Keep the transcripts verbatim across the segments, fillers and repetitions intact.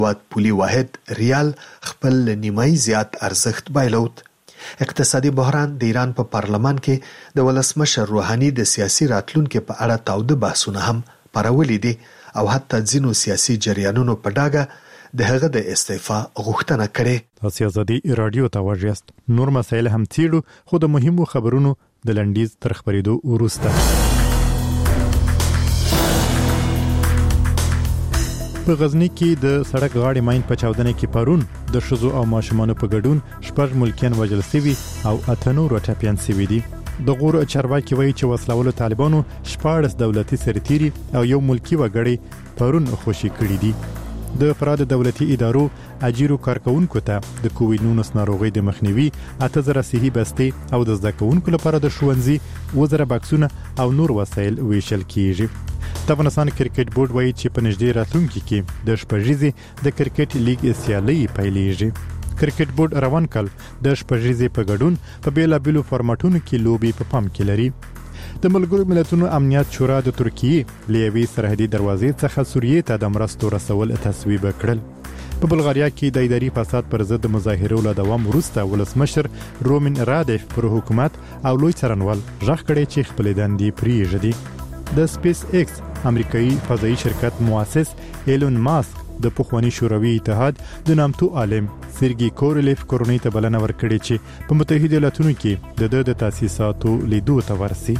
واد پولی واحد ریال خپل نیمای زیات ارزښت بایلود. اقتصادي بحران د ایران په پارلمان کې د ولسمشر روحاني د سیاسي راتلونکو په اړه تاوده بحثونه هم پارولي دي او حتی ځینو سیاسي جریانونو په ډاګه د هغه د استعفا غوښتنه کړې. تاسو ازادي رادیو ته واجیاست. نور مسایل هم تیړو خو د مهمو خبرونو د لنډیز تر خبرېدو وروسته. په غزنی کې د سړک غاړې ماین په چاودنه کې پرون د شذو او ماشومانو په ګډون شپږ ملکیان وژل شوي او اته نور ټپیان شوي دي. د غور چارواکي وایي چې وسلوالو طالبانو شپږ دولتي سرتيري او یو ملکی وګړي پرون خوشي کړي دي. د فراد دولتي ادارو اجیرو کارکونکو ته د کووډ نولس ناروغي د مخنیوي اته زره صحي بستې او د زده کوونکو لپاره د ښوونځي وزره بکسونه او نور وسایل ویشل کیږي. د افغانستان کرکټ بورډ وایي چې په نږدې راتلونکي کې د شپږیزې د کرکټ لیګ سیالي پیلېږي. کرکټ بورډ روان کال د شپږیزې په ګډون په بیلابیلو فارمټونو کې لوبي په پام کې لري. د ملګرو ملتونو امنیت شورا د ترکیې لیوي سرحدي دروازې څخه سوریې ته د مرستو رسول تصویب کړل. په بلغاریا کې د اداري فساد پر ضد مظاهرو له دوام وروسته ولسمشر رومن رادیف پر حکومت او لوی څارنوال ژغ کړی چې خپل دندې پریږدي. د سپیس ایکس امریکایي فضایي شرکت مؤسس ایلون ماسک د پخوانی شوروي اتحاد د نامتو عالم سرګي کورولیف کورونی ته بلنه ورکړې چې په متحده ایالاتونو کې د د تاسیساتو لیدو ته ورسي.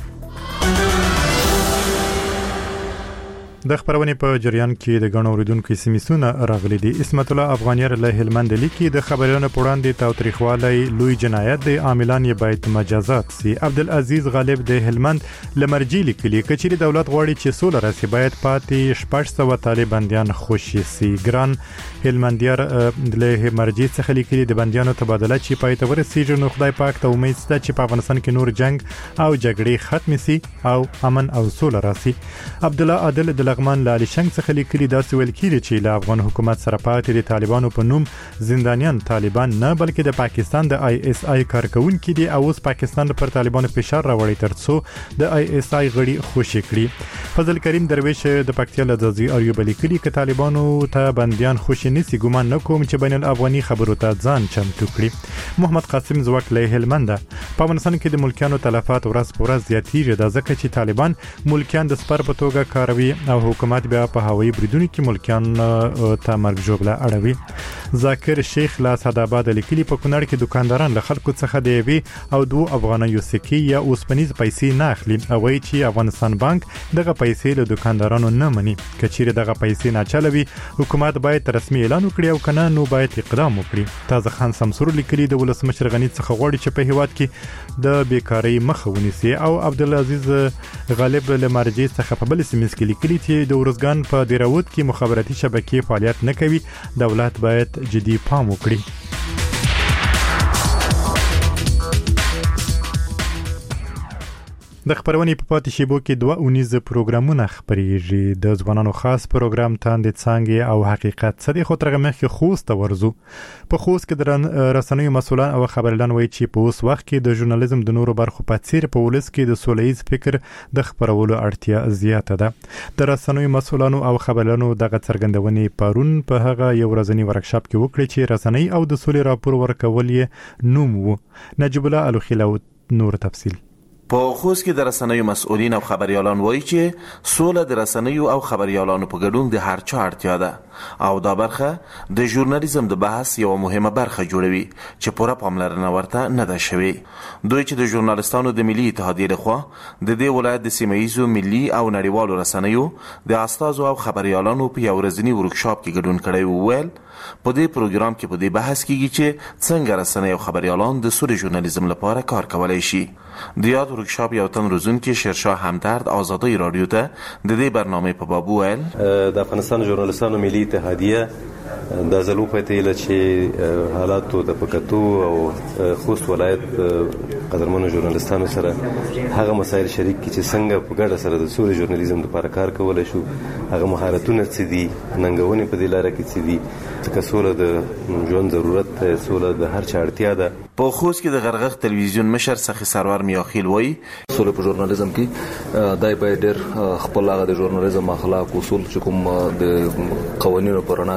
د خبرونې په جریان کې د غنو اوریدونکو سیمسونه راغلي دي. اسمت الله افغانیار له هلمند لیکي د خبرونو په وړاندې تاوتریخوالی لوی جنایت دی، عاملان یې باید مجازات سي. عبدالعزیز غالب د هلمند لمرجی لیکلي کچېری دولت غواړي چې سوله راسي باید پاتې شپږ سوه طالباندیان خوشي سي. ګران هلمندیار له مرجی څخه لیکلي د بندیانو تبادله چې پای ته ورسیږي نو خدای پاک ته امید شته چې په افغانستان کې نور جنگ او جګړې ختم سي او امن او سوله راسي. عبد الله عادل د لغمان لالی شنګ څخه لیکلي داسې ویل کیږي چې له افغان حکومت سره پاتې د طالبانو په نوم زندانیان طالبان نه بلکې د پاکستان د آی اس آی کارکونکي دي او اوس پاکستان پر طالبانو فشار راوړي ترڅو د آی اس آی غړي خوشي کړي. فضل کریم درویش د پکتیا له ځي اریوب لیکلي ک طالبانو ته بنديان خوشي نسی ګومان نکوم چې بین الافغاني خبرو ته ځان چمتو کړي. محمد قاسم زوک له هلمند په افغانستان کې د ملکیانو تلفات ورځ په ورځ زیاتېږي د ځکه چې طالبان ملکیان د سپر په توګه کاروي او حکومت بیا په هوایي بریدونو کې ملکیان ته مرګ ژوبله اړوي. ذاکر شیخ لا سعدآباد لیکلي په کونړ کې دکانداران له خلکو څخه د یوې او دوه افغانیو سکې یا اوسپنیز پیسې نه اخلي او وایي چې افغانستان بانک دغه پیسې له دکاندارانو نه مني. کچېرې دغه پیسې ناچلوي حکومت باید رسمي اعلان وکړي او کنه نو باید اقدام وکړي. تازه خان سمسور لیکلي د ولسمشر غنی څخه غواړي چې په هیواد کې د بیکاری مخه ونیسي او عبدالعزیز غالب له مرجع څخه په بل سیمه کې لیکلي چې د ورزګان په دیراوت کې مخابراتي شبکې فعالیت نه کوي، دولت باید جدي پام وکړي. د خبرونې په پاتې شیبو کې دوه اونیزه پروګرامونه خبرېږي. د ځوانانو خاص پروګرام تاندې څانګې او حقیقت صدې خو ترغه مخکې خوست ته ورزو. په خوست کې د رسنیو مسولان او خبرلان وایي چې په اوس وخت کې د ژورنالیزم د نورو برخو په څیر په ولس کې د سولهییز فکر د خبرولو اړتیا زیاته ده. د رسنیو مسولانو او خبرلانو دغه څرګندونې پرون په هغه یو ورځنی ورکشاپ کې وکړي چې رسنۍ او د سولې راپور ورکول یې نوم وو. نجیب الله الخیلو نور تفصیل. په خوست کې د رسنیو مسؤلین او خبريالان وایي چې سوله د رسنیو او خبريالانو په ګډون د هر چا اړتیا ده او دا برخه د ژورنالیزم د بحث یو مهمه برخه جوړوي چې پوره پاملرنه ورته نه ده شوې. دوی چې د ژورنالستانو د ملي اتحادیې لخوا د دې ولایت د سیمه‌ایزو ملي او نړیوالو رسنیو د استادو او خبريالانو په یو ورځنی ورکشاپ کې ګډون کړی وویل په دې پروګرام کې په دې بحث کېږي چې څنګه رسنۍ او خبريالان د سولې ژورنالیزم لپاره کار کولای شي. د یاد ورکشاپ یو تن روزونکي شیرشاه همدرد آزادی رادیو ته د دې برنامه په باب ویل د افغانستان ژورنالستانو ملي اتحادیه د زلو په تیله چې حالاتو د پکتو او خوست ولایت قدرمنو ژورنالستانو سره هغه مسایل شریک کی چې څنګه په ګډه سره د سولې ژورنالیزم لپاره کار کولای شو، هغه مهارتونه څه دي، ننګونې په دې لاره کې څه دي، ځکه سوله د ژوند ضرورت ده، سوله د هر چا اړتیا ده. په خوست کې د غرغغ تلویزیون مشر سخی سرور میاخیل وایي سوله په ژورنالیزم کې دای باید ډېر خپل هغه د ژورنالیزم اخلاق اصول چې کوم د قوانینو پر رڼا کې تعین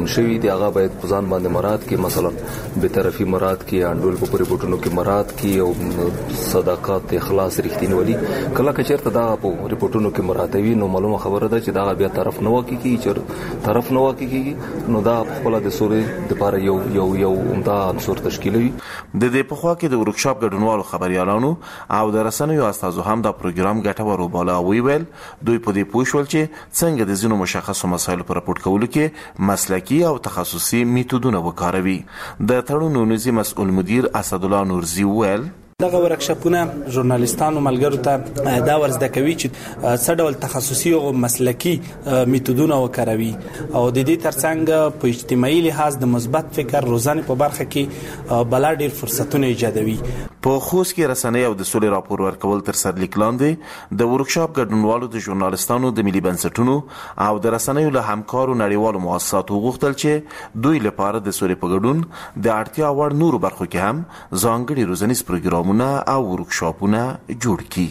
راټول شوی دی هغه باید په ځان باندې مراد کې مثلا به طرفي مراد کې انډول په ریپورتونو کې مراد کې او صداقت اخلاص رښتینولي کله کچېرته دا په ریپورتونو کې مراتوي نو معلومه خبره ده چې دا بیا طرف نه وکی کی چې طرف نه وکی کی نو دا خپل د سورې د لپاره یو یو یو عمده عنصر تشکیلوي. د دې په خوا کې د ورکشاپ ګډونوالو خبريالانو او د رسنیو استادو هم دا پروګرام ګټور وباله ویل دوی په دې پوښول چې څنګه د ځینو مشخصو مسایلو پر راپورټ کولو کې مسلکی او تخصصي میتودونه وکاروي. د تړون نونیزي مسؤل مدیر اسد الله نورزي ویل دغه ورکشاپونه ژورنالیستانو ملګرو ته دا ورزده کوي چې څه ډول تخصصي او مسلکی میتودونه وکاروي او د دې ترڅنګ په اجتماعي لحاظ د مثبت فکر روزانه په برخه کې بلا ډیر فرصتونه ایجادوي. په خوست کې رسنۍ او د سولې راپور ورکول تر سر لیک لاندې د ورکشاپ ګډونوالو د ژورنالیستانو د ملي بنسټونو او د رسنیو له همکارو نړیوالو مؤسساتو غوښتل چې دوی لپاره د سولې په ګډون د اړتیا وړ نورو برخو کې هم ځانګړي روزنیز پروګرام او ورکشاپونه جوړ کړي.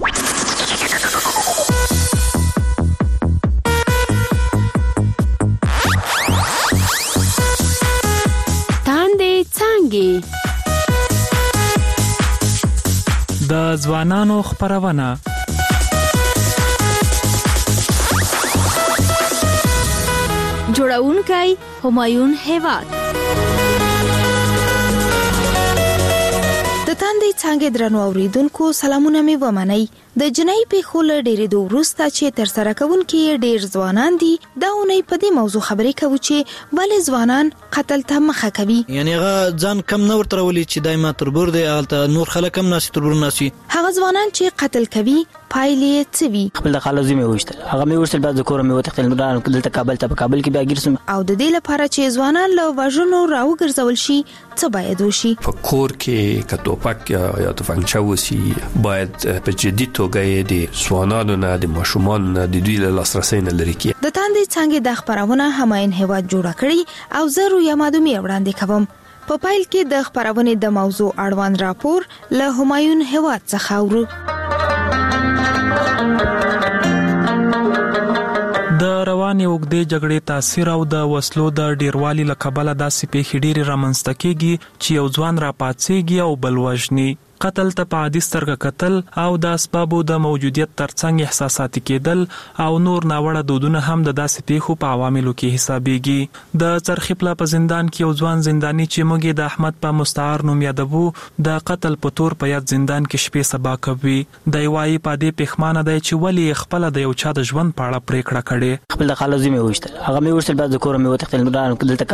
تاندې څانګې د ځوانانو خبرونه جوړونکی همایون هیواد. د تاندې څنګه درنو اوریدونکو سلامونه مې ومنئ. د جنۍ په خول ډېرې د وروسته چې تر سره کوونکي ډېر ځوانان دي دا اونۍ په دې موضوع خبرې کوي چې ولې ځوانان قتل ته مخه کوي. یعنی هغه ځان کم نه ورته ولي چې دایمه تربور دی هغه نور خلک هم ناسي تربور ناسي. هغه ځوانان چې قتل کوي پایلې څه وي؟ خپل د خالو زمي وشتل هغه مې ورسل بعد کور مې وتختل نو دلته کابل ته په کابل کې بیا ګرځم او د دې لپاره چې ځوانان له وژنو راوګرځول شي څه باید وشي؟ په کور کې کټوپک یا تفنګ چاوسي باید په جدي توګه د ځوانانو نه د ماشومان نه د دوی له لاسرسي نه لري کی. د تاندې څنګه د خبرونه هماین هیواد جوړ کړی او زه رویا مادومي وړاندې کوم. په پایل کې د خبرونه د موضوع اړوند راپور له همایون هیواد څخه ورو. د رواني وګړي جګړې تاثیر او د وسلو د ډیروالي لکبله داسې پیښې ډېری رامنځته کیږي چې یو ځوان را پاتېږي او بل وژني. قتل ته په عادي سترګه کتل او د اسبابو د موجودیت ترڅنګ احساساتي کېدل او نور ناوړه دودونه هم د داسې پیښو په عواملو کې حسابيږي. د چرخي پلا په زندان کې یو ځوان زنداني چې موږ د احمد په مستعار نوم یادوو د قتل په تور په یاد زندان کې شپې سبا کوي. د وایي په دې پښمانه دی چې ولی خپل د یو چا د ژوند په اړه پریکړه کړي. خپل د خالو زمي وشتل هغه مې ورسل بعد کور مې وتختل نو دلته